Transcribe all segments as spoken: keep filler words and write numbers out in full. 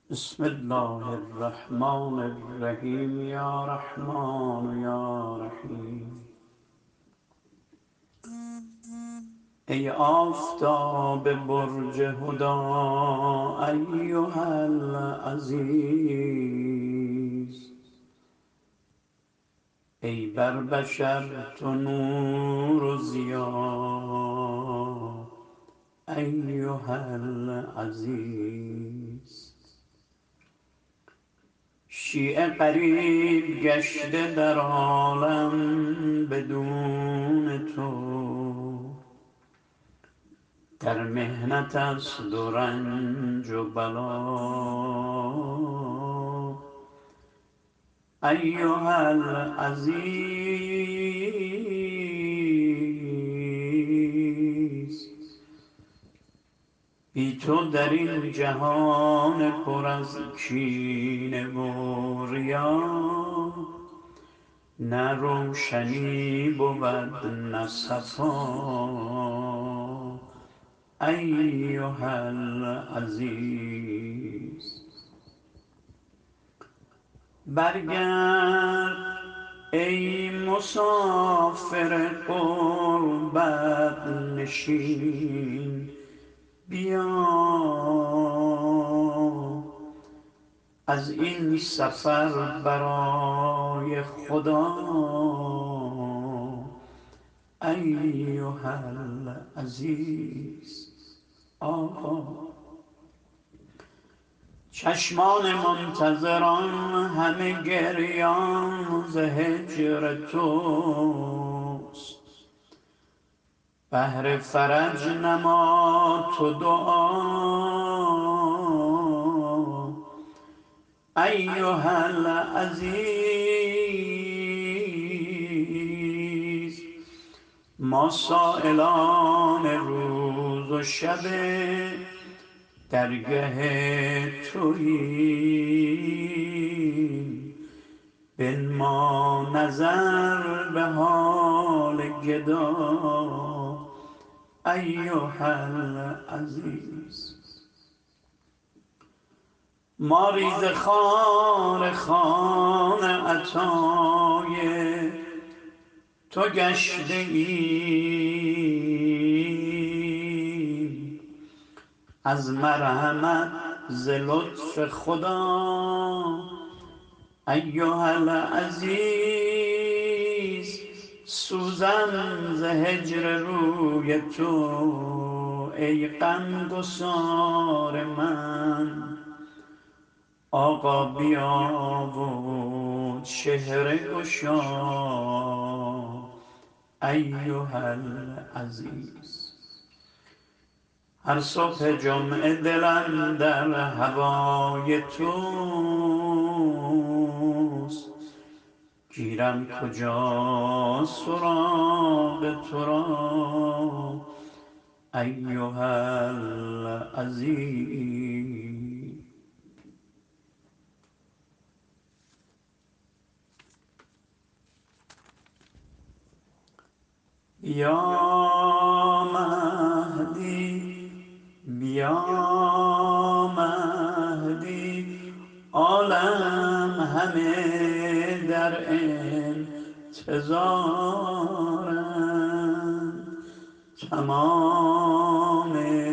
بسم الله الرحمن الرحیم یا رحمان یا رحیم. ای آفتاب برج هدا ایها العزیز، ای بر بشر تو نور و ضیا ایها العزیز. شیعه غریب گشته در عالم بدون تو، در محنت است و رنج و بلا ایها العزیز. بی تو در این جهان پر از کینه و ریا، نه روشنی بود نه صفا ایها العزیز. برگرد ای مسافر غربت نشین، بیا از این سفر برای خدا ایها العزیز. آقا چشمان منتظران همه گریان ز هجر توست، بهر فرج نما تو دعا ایها العزیز. ما سائلان روز و شب درگه توییم، بنما نظر به حال گدا ایها العزیز. ما ریزه خوار خوان عطای تو گشته ایم، از مرحمت ز لطف خدا ایها العزیز. سوزم ز هجر روی تو ای غمگسار من، آقا بیا و چهره گشا ایها العزیز. هر صبح جمعه دلم در هوای توست، گیرم کجا سراغ تو را ایها العزیز. یا مهدی بیا مهدی، عالم همه در انتظارند، تمام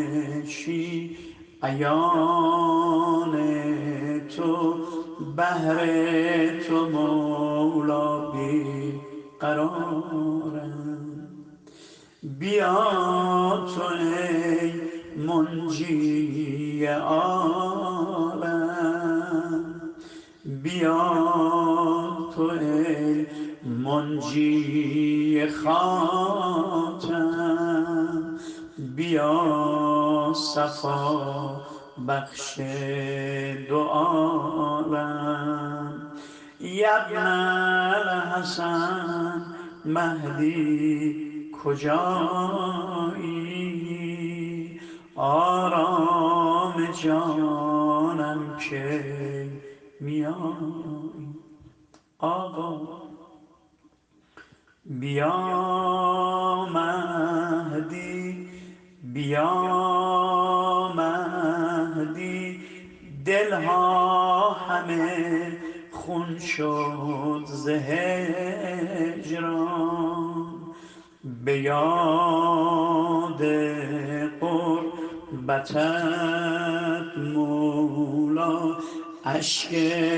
شیعیان تو بهر تو مولا بی قرارند. بیا تو ای منجی عالم، بیا تو ای منجی خاتم، بیا صفا بخش دو عالم. یابن الحسن مهدی کجایی، آرام جانم کی میایی. آقا بیا مهدی بیا مهدی، دلها همه خون شد ز هجران، به یاد قربتت مولا اشک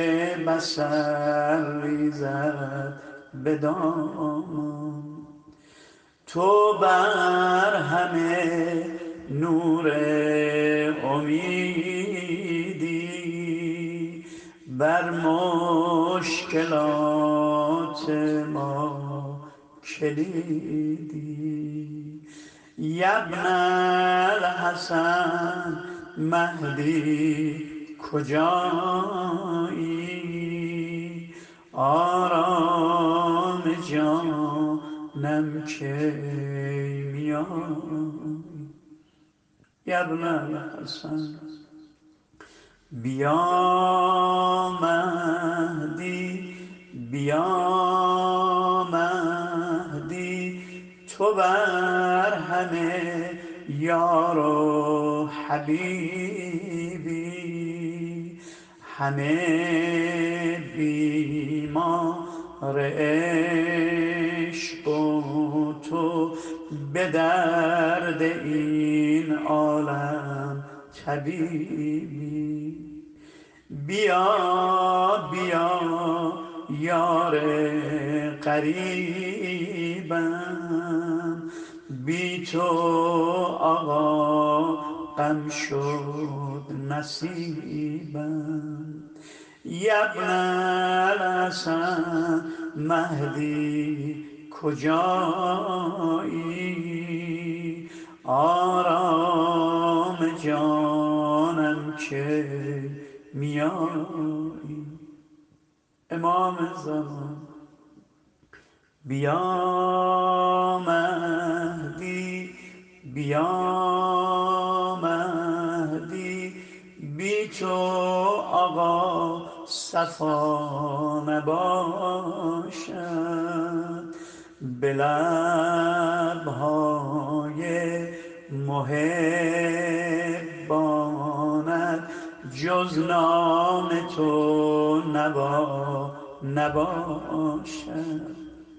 بصر ریزد به دامان. تو بر همه نور امیدی، بر مشکلات ما کلیدی. یبن الحسن مهدی کجایی، آرام جانم کی میایی. یبن الحسن بیا مهدی، بیا مهدی، تو بر همه یار و حبیبی. همه بیمار عشق و تو، به درد این عالم طبیبی. بیا بیا یار غریبم، بی تو آقا غم شد نصیبم. یبن الحسن مهدی کجایی، آرام جانم کی میایی. امام زمان بیا مهدی، بیا مهدی، بی تو آقا صفا نباشد. به لبهای محبانت جز نام تو نوا نباشد.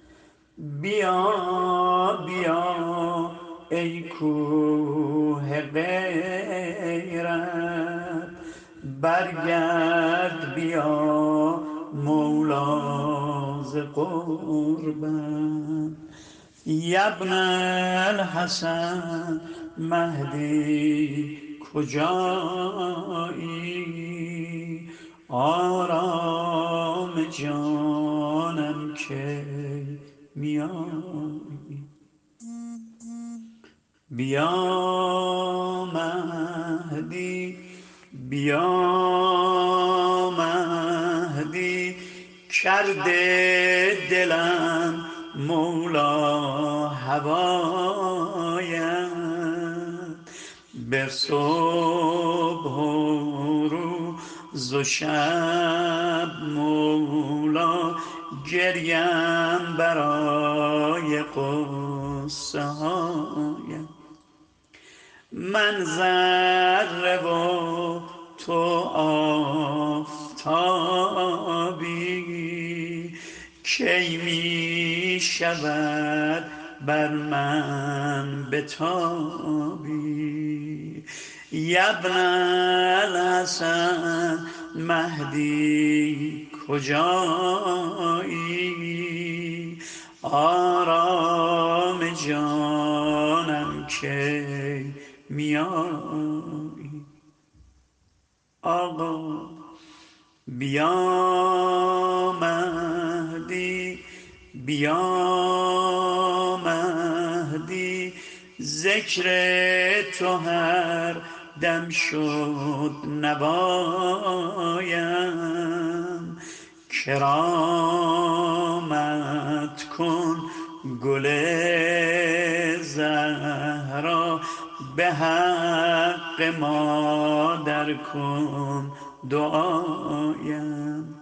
بیا بیا ای کوه غیرت، برگرد بیا مولا ز قربت. یبن الحسن مهدی کجایی، آرام جانم کی میایی. بیا مهدی، بیا مهدی، کرده دلم مولا هوایت. به صبح و روز و شب مولا گریم برای قصه هایت. من ذره و تو آفتابی، کی می شود بر من بتابی. یبن الحسن مهدی کجایی، آرام جانم کی میایی. آقا بیا مهدی، بیا مهدی، ذکر تو هر دم شد نوایم. کرامت کن گل زهرا، به حق مادر کن دعایم.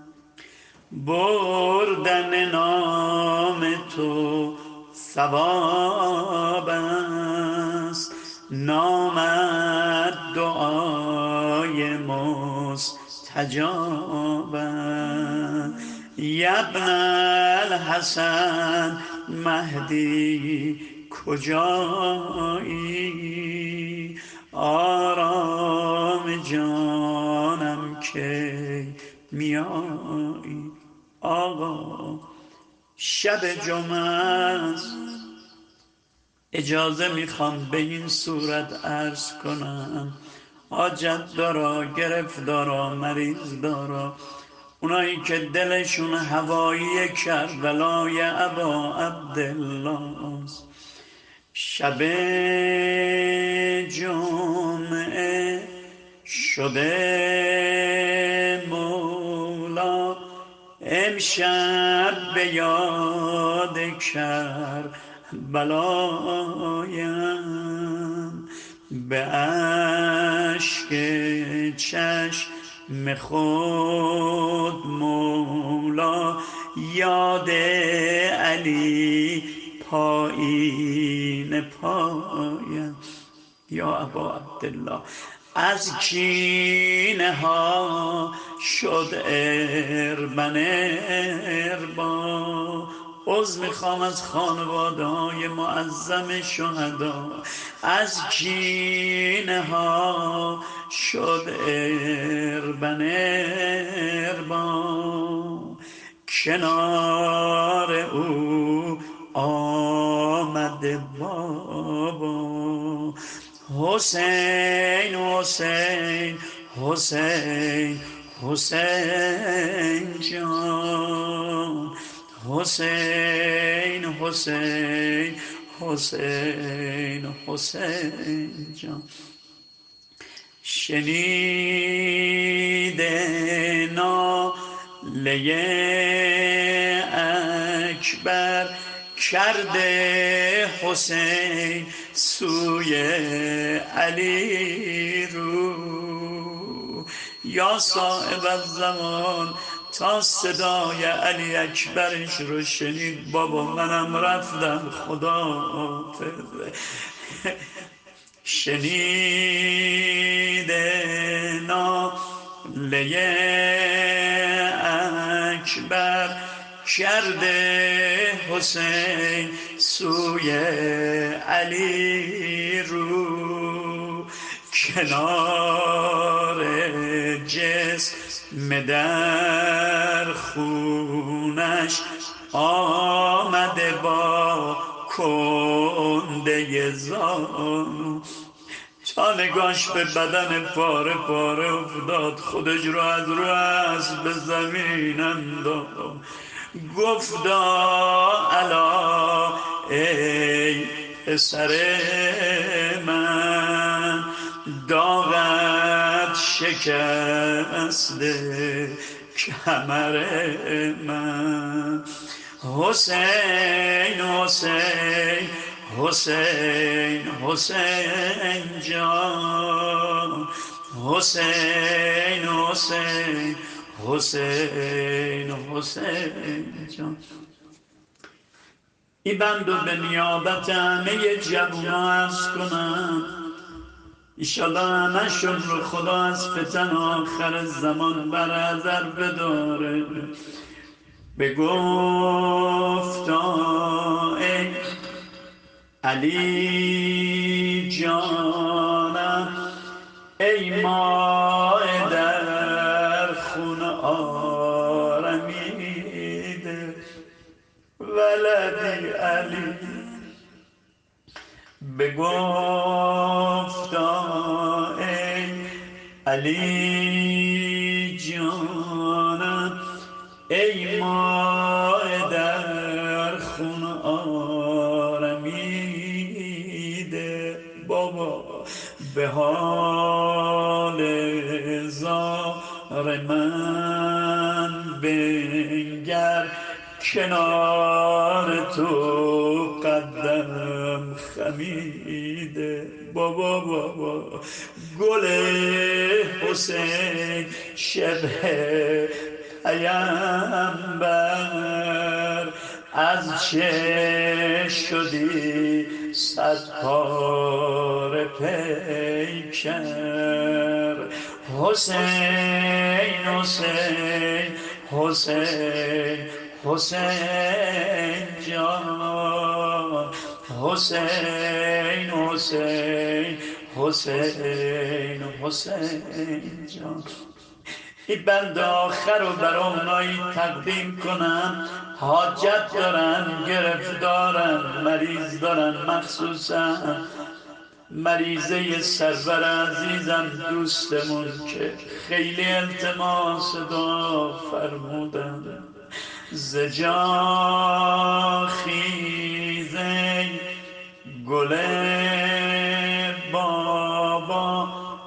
بردن نام تو ثواب است، نامت دعای دعای مستجابم. یبن الحسن مهدی کجایی، آرام جانم کی میایی. آقا شب جمعه است، اجازه میخوام به این صورت عرض کنم. حاجت دارا، گرفتارا، مریض دارا، اونایی که دلشون هوایی کربلای ابا عبدالله است. شب جمعه شده مولا، امشب به یاد کربلایم. به اشک چشم خود مولا، یاد علی پایین پایم. یا ابا عبدالله از کینه ها شد اربن اربا. عذر میخوام از خانواده های معظم شهدا. از کینه ها شد اربن اربا. کنار او آمده بابا. حسین حسین حسین حسین جان. حسین حسین حسین حسین جان. شنیده ناله اکبر، کرده حسین سوی علی رو. یا صاحب الزمان تا صدای علی اکبرش رو شنید، بابا منم رفتم خدا حافظ. شنیده ناله اکبر، کرده حسین سوی علی رو. کنار جسم در خونش آمده با کنده زانو. تا نگاش به بدن پاره پاره افتاد، خودش رو از رو اسب به زمین انداخت. گفتا الا ای پسر من، داغت شکسته کمر من. حسین حسین حسین حسین جان. حسین حسین حسین حسین جان. این بندو به نیابت همه جوونا عرض کنم، ایشالله همشون رو خدا از فتن آخر زمان برحذر بداره. بگفتا ای علی جانم، ای ماء در خون آرمیده، ولدی علی. بگفتا ای علی جانم، ای ماء در خون آرمیده، بابا به حال زار من بنگر، کنار تو قدم خمیده. بابا بابا گل حسین شبه پیمبر، از چه شدی صد پاره پیکر. حسین حسین حسین حسین جان حسین حسین حسین حسین جان. این بند آخر رو برای اونایی تقدیم کنم حاجت دارن، گرفتارن، مریض دارن، مخصوصا مریضه سرور عزیزم دوستمون که خیلی التماس دعا فرمودن. زجا خیزه گل بابا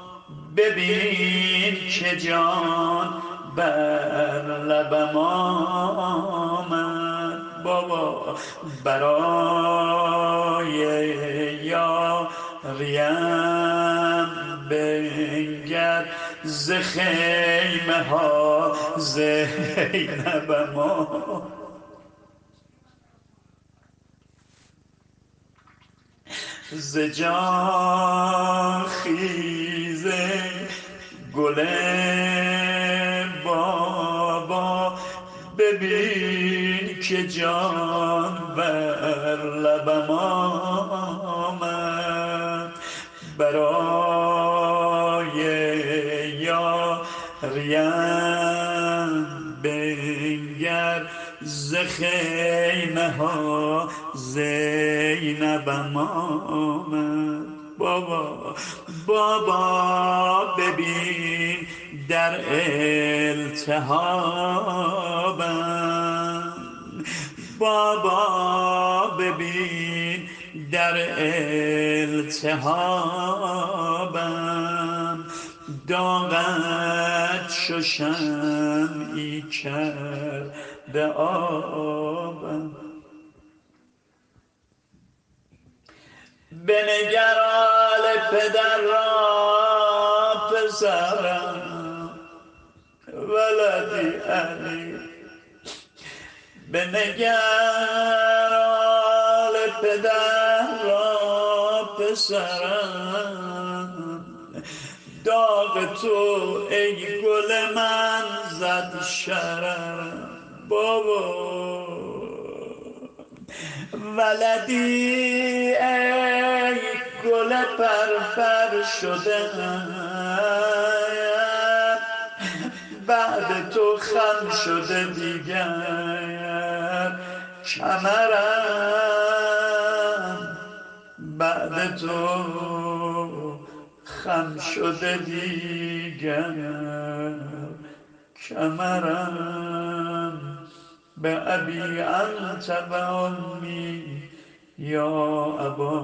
ببین که جان بر لبم آمد بابا، برای یاریم بنگر ز خیمه ها زینبم آمد. زجا خیزه گل بابا ببین که جان بر لبم آمد، برای یاریم بنگر ز خیمه ها زینبم آمد. بابا بابا ببین در التهابم، بابا ببین در التهابم، داغت شو شمعی کرده آبم. بنگر آل پدر را پسرم ولدی علی، بنگر آل پدر را پسرم، داغ تو ای گل من زد شررم. بابا ولدی ای گل پرپر شده، بعد تو خم شده دیگر کمرم، بعد تو خم شده دیگر کمرم. به ابی انت و امی یا ابا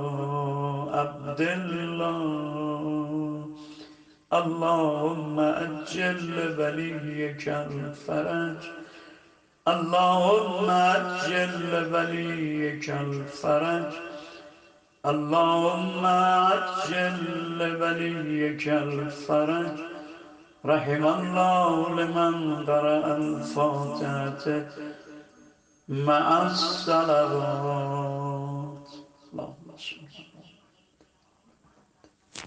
عبدالله، اللهم اجل ولیک الفرج، اللهم اجل ولیک الفرج، اللهم اجل ولیک الفرج. رحم الله لمن قرأ الفاتحة مع الصلوات. اللهم صل